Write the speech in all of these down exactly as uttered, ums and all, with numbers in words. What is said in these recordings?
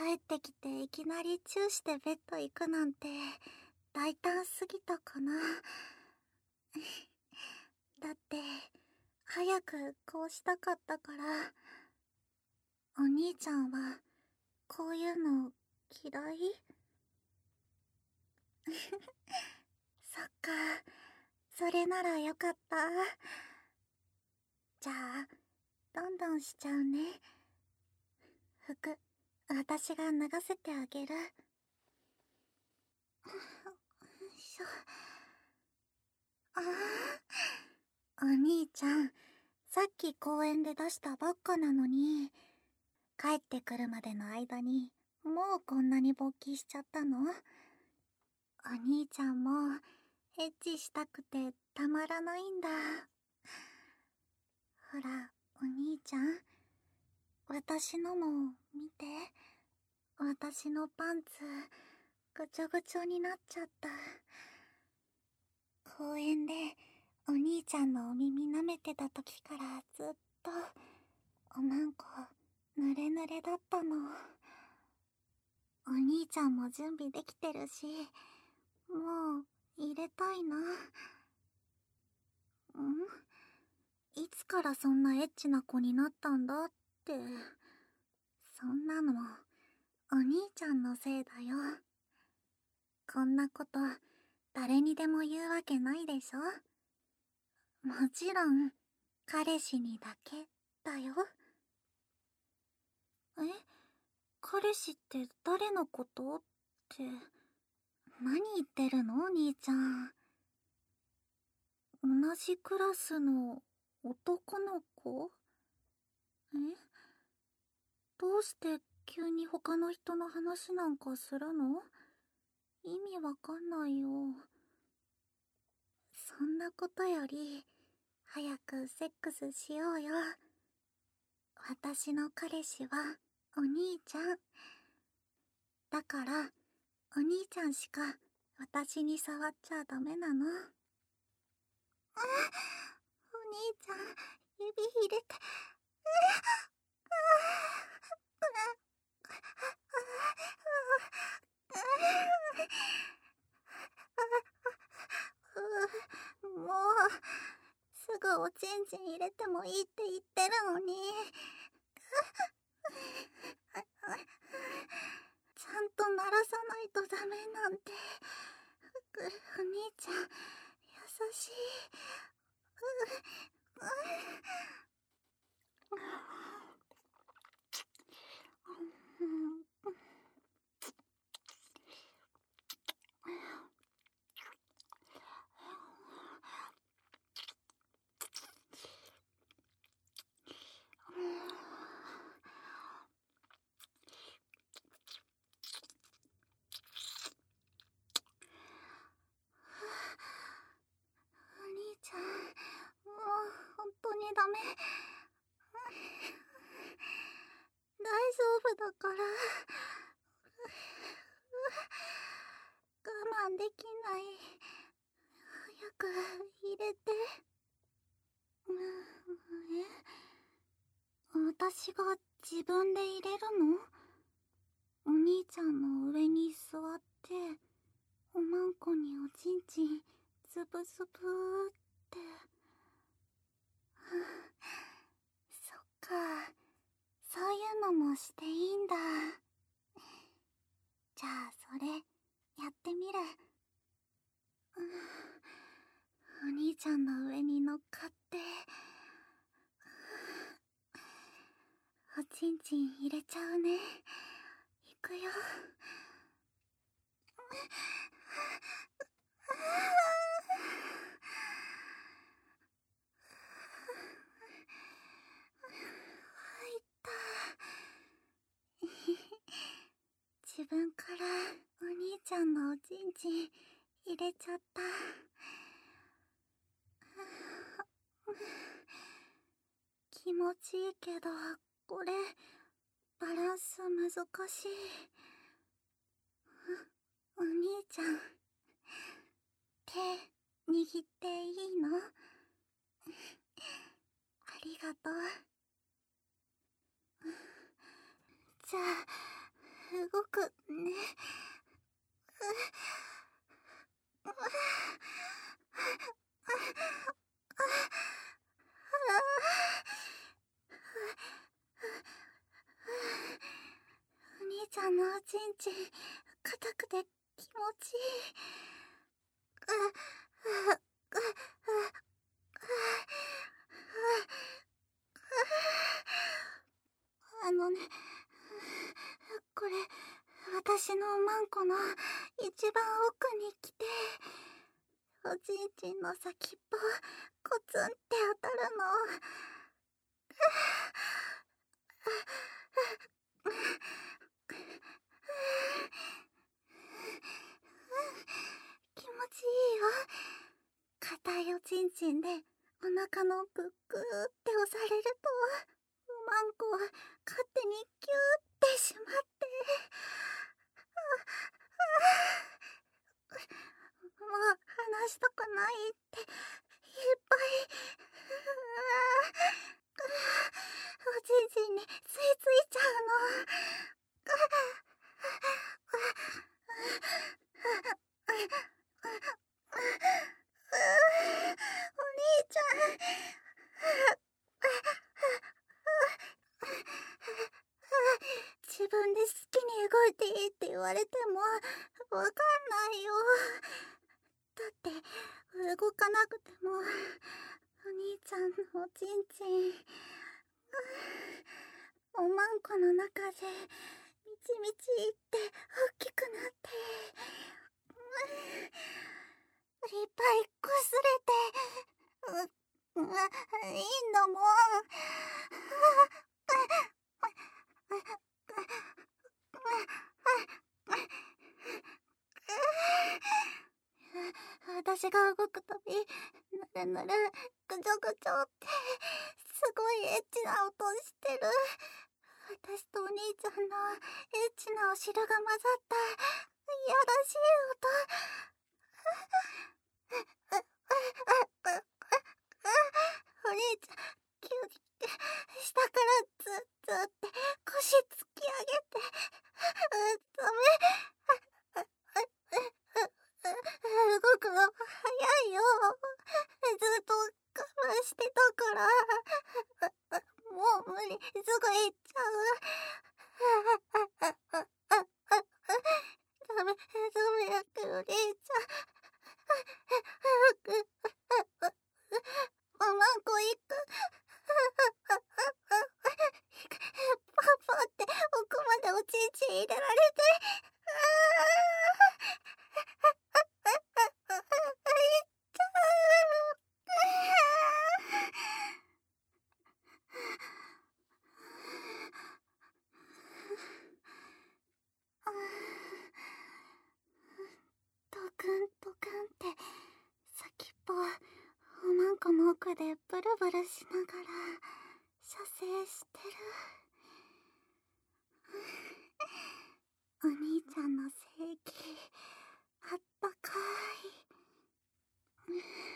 帰ってきていきなりチューしてベッド行くなんて大胆すぎたかな。だって早くこうしたかったから。お兄ちゃんはこういうの嫌い？そっか、それならよかった。じゃあどんどんしちゃうね。服私が脱がせてあげる。よいしょ。ああ、お兄ちゃん、さっき公園で出したばっかなのに、帰ってくるまでの間にもうこんなに勃起しちゃったの？お兄ちゃんもエッチしたくてたまらないんだ。ほら、お兄ちゃん、私のも見て。私のパンツぐちょぐちょになっちゃった。公園でお兄ちゃんのお耳舐めてた時からずっとおまんこ濡れ濡れだったの。お兄ちゃんも準備できてるし、もう入れたいな。ん？いつからそんなエッチな子になったんだって。そんなのお兄ちゃんのせいだよ。こんなこと誰にでも言うわけないでしょ。もちろん彼氏にだけだよ。え？彼氏って誰のことって、何言ってるのお兄ちゃん。同じクラスの男の子？え？どうして急に他の人の話なんかするの？意味わかんないよ。そんなことより早くセックスしようよ。私の彼氏はお兄ちゃんだから、お兄ちゃんしか私に触っちゃダメなの。あ、お兄ちゃん、指入れて。もうすぐおちんちん入れてもいいって言ってるのに。ちゃんと鳴らさないとダメなんて。お兄ちゃん優しい。お兄ちゃん、もう本当にダメ。大丈夫だから。我慢できない。早く入れて。え？私が自分で入れるの？お兄ちゃんの上に座っておまんこにおちんちんズブズブーって。そっか、そういうのもしていいんだ。じゃあそれやってみる。お兄ちゃんの上に乗っかっておちんちん入れちゃうね。いくよ。入った。自分からお兄ちゃんのおちんちん入れちゃった。気持ちいいけど、これバランス難しい。お兄ちゃん、手握っていいの？ありがとう。じゃあ気持ちいい。う、う、う、う、あのね、これ、私のマンコの一番奥に来て、おちんちんの先っぽ、コツンって当たるの。気持ちいいよ。硬いおちんちんでお腹の奥グーって押されると、マンコは勝手にキューってしまって、もう離したくないっていっぱいおちんちんに吸い付いちゃうの。お兄ちゃん、自分で好きに動いていいって言われてもわかんないよ。だって動かなくてもお兄ちゃんのおちんちんおまんこの中でみちみちって大きくなって、いっぱいこすれて、う、う、いいんだもん。私が動くたび、ぬるぬる、ぐちょぐちょって、すごいエッチな音してる。私とお兄ちゃんのエッチなお汁が混ざった、いやらしい音。お兄ちゃん、急に下からずっずって腰突き上げて、ダメ。動くの早いよ。ずっと我慢してたから。もう無理、すぐ行っちゃう。ダメ、ダメやってお兄ちゃん。早く、マンコ行く。パパって奥までおちんちん入れられて。ドクンドクンって先っぽおまんこの奥でブルブルしながら射精してる。お兄ちゃんの性器あったかい。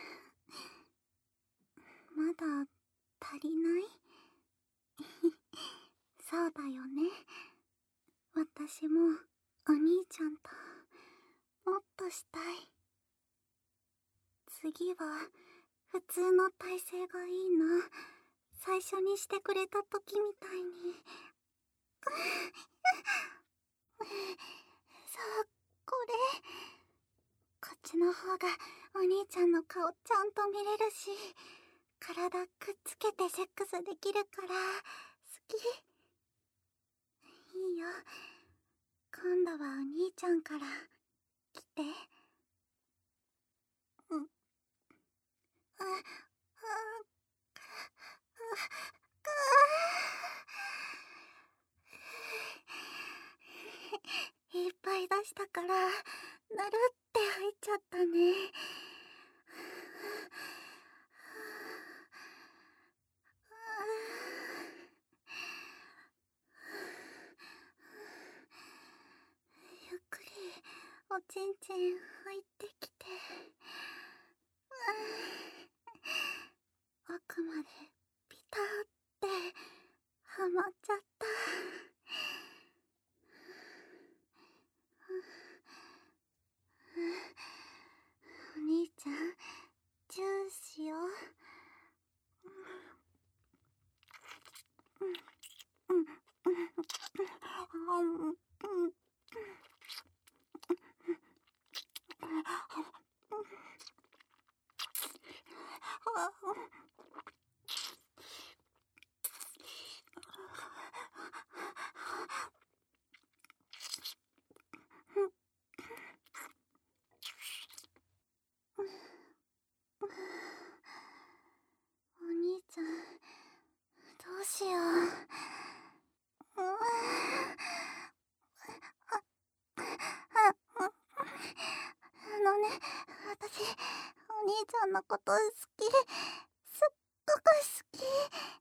まだ足りない？そうだよね。私もお兄ちゃんともっとしたい。次は普通の体勢がいいな。最初にしてくれた時みたいに。そう、これ。こっちの方がお兄ちゃんの顔ちゃんと見れるし、体くっつけてセックスできるから好き。いいよ。今度はお兄ちゃんから来て。うん。あ、あ、あ、いっぱい出したから、なるって入っちゃったね。ゆっくりおちんちん入ってきて、奥までピタってはまっちゃった。お兄ちゃん、チューしよう。うんうんうんうんうんちゃんのこと好き、すっごく好き。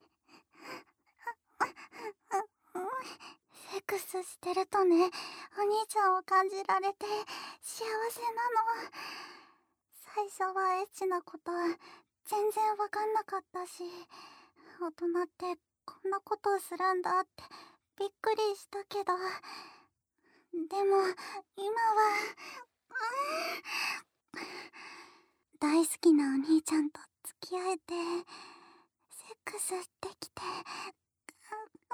セックスしてるとね、お兄ちゃんを感じられて幸せなの。最初はエッチなこと全然わかんなかったし、大人ってこんなことをするんだってびっくりしたけど、でも今は、うん、大好きなお兄ちゃんと付き合えてセックスできて、うん、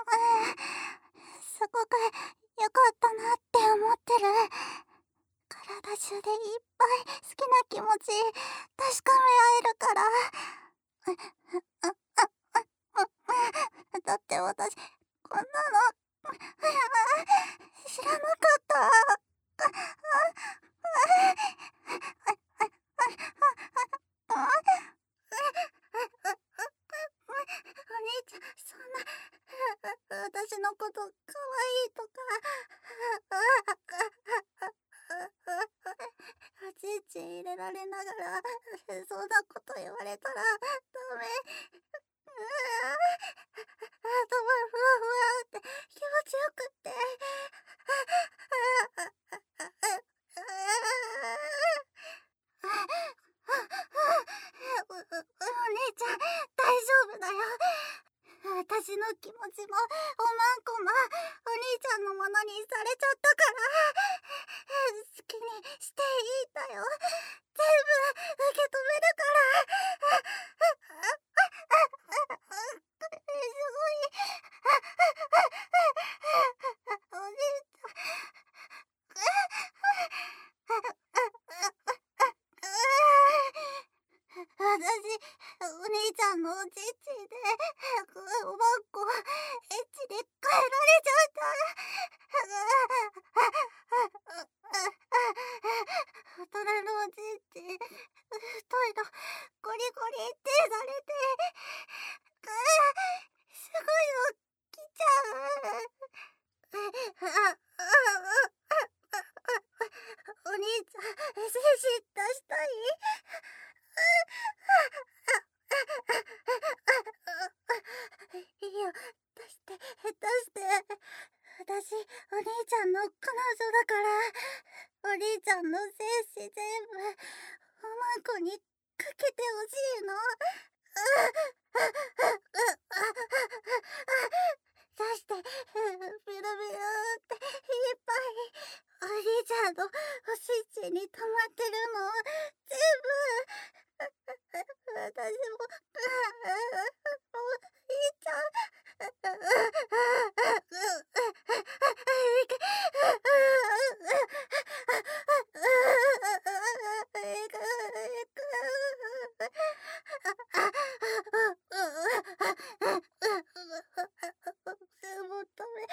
すごく良かったなって思ってる。体中でいっぱい好きな気持ち確かめ合えるから。だって私こんなの知らなかった。お兄ちゃん、そんな私のこと可愛いとかおちんちん入れられながらそんなこと言われたらダメ。うわ頭ふわふわって気持ちよくってお兄ちゃん大丈夫だよ。私の気持ちもおまんこまお兄ちゃんのものにされちゃったから好きにしていいんだよ。全部受け止めるから。すごいお兄ちゃん私、お兄ちゃんのおちんちんで、おばんこ、エッチで変えられちゃった。大人のおちんちん、太いの、ゴリゴリ手されて、すごいの来ちゃう。お兄ちゃん、精子出したい？いいよ、出して、出して。私、お兄ちゃんの彼女だから、お兄ちゃんの精子全部、おまんこにかけてほしいの。出して、ビルビルっていっぱい、お兄ちゃんのおしんちんに溜まってるの、全部、私も、お兄ちゃん、もうダメ。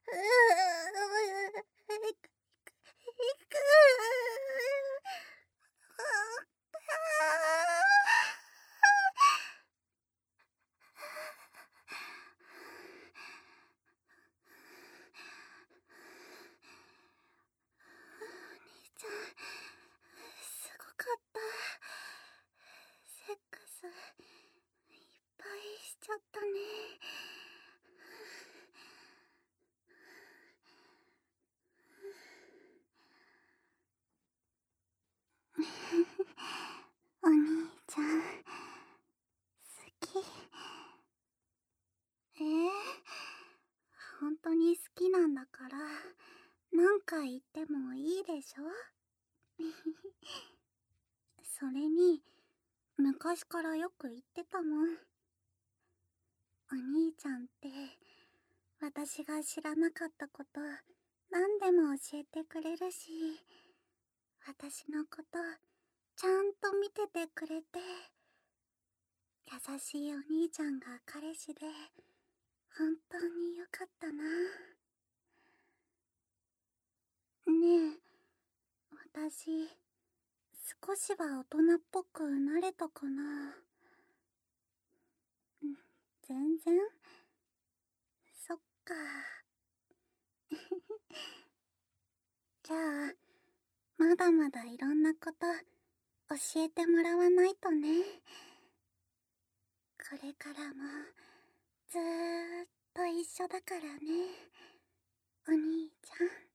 ちゃん、すごかった。セックス、いっぱいしちゃったね。お兄ちゃん、好き。えー、本当に好きなんだから、何回言ってもいいでしょ？それに、昔からよく言ってたもん。お兄ちゃんって、私が知らなかったこと何でも教えてくれるし、私のことちゃんと見ててくれて、優しいお兄ちゃんが彼氏で本当によかったな。ねえ、私少しは大人っぽくなれたかな。全然。そっか。じゃあまだまだいろんなこと教えてもらわないとね。これからもずーっと一緒だからね、お兄ちゃん。